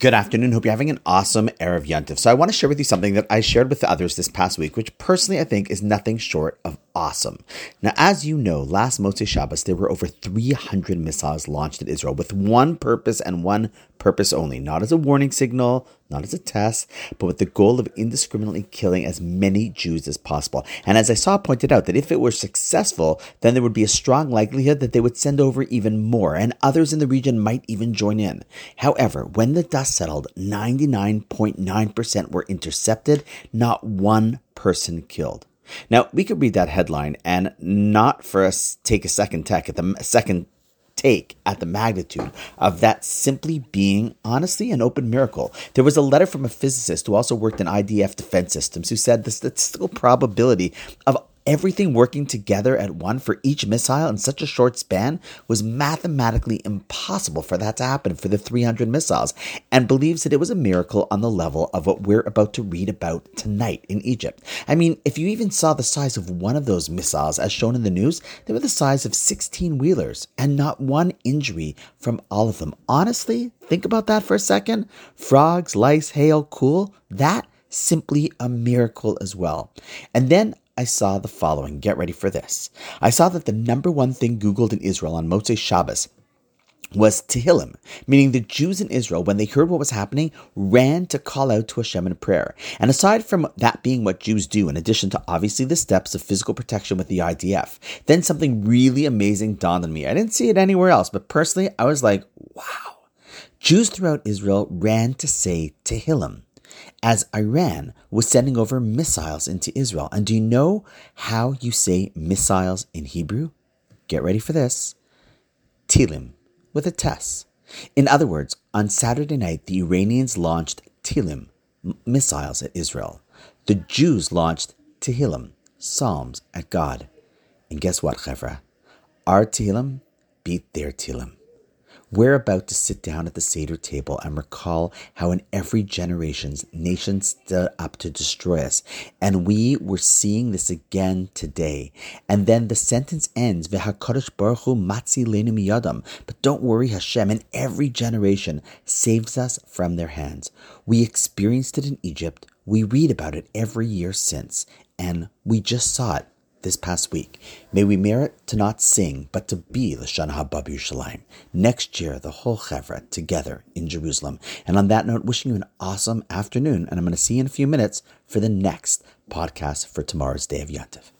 Good afternoon. Hope you're having an awesome Erev Yontif. So I want to share with you something that I shared with the others this past week, which personally I think is nothing short of awesome. Now, as you know, last Motzei Shabbos, there were over 300 missiles launched at Israel with one purpose and one purpose only, not as a warning signal, not as a test, but with the goal of indiscriminately killing as many Jews as possible. And as I saw pointed out, that if it were successful, then there would be a strong likelihood that they would send over even more, and others in the region might even join in. However, when the dust settled, 99.9% were intercepted, not one person killed. Now, we could read that headline and not for us take a second take at the magnitude of that simply being, honestly, an open miracle. There was a letter from a physicist who also worked in IDF defense systems who said the statistical probability of everything working together at once for each missile in such a short span was mathematically impossible for that to happen for the 300 missiles, and believes that it was a miracle on the level of what we're about to read about tonight in Egypt. I mean, if you even saw the size of one of those missiles as shown in the news, they were the size of 16-wheelers, and not one injury from all of them. Honestly, think about that for a second. Frogs, lice, hail, cool. That simply a miracle as well. And then I saw the following. Get ready for this. I saw that the number one thing Googled in Israel on Motzei Shabbos was Tehillim, meaning the Jews in Israel, when they heard what was happening, ran to call out to Hashem in prayer. And aside from that being what Jews do, in addition to obviously the steps of physical protection with the IDF, then something really amazing dawned on me. I didn't see it anywhere else, but personally, I was like, wow. Jews throughout Israel ran to say Tehillim, as Iran was sending over missiles into Israel. And do you know how you say missiles in Hebrew? Get ready for this. Tilim, with a tess. In other words, on Saturday night, the Iranians launched Tilim, missiles at Israel. The Jews launched Tehillim, psalms at God. And guess what, Chevra? Our Tehillim beat their Tehillim. We're about to sit down at the Seder table and recall how in every generation nations stood up to destroy us. And we were seeing this again today. And then the sentence ends, V'HaKadosh Baruch Hu matzi leinu miyadam. But don't worry, Hashem in every generation saves us from their hands. We experienced it in Egypt. We read about it every year since. And we just saw it this past week. May we merit to not sing, but to be L'Shana Haba B'Yerushalayim. Next year, the whole Chevra together in Jerusalem. And on that note, wishing you an awesome afternoon. And I'm going to see you in a few minutes for the next podcast for tomorrow's Day of Yontif.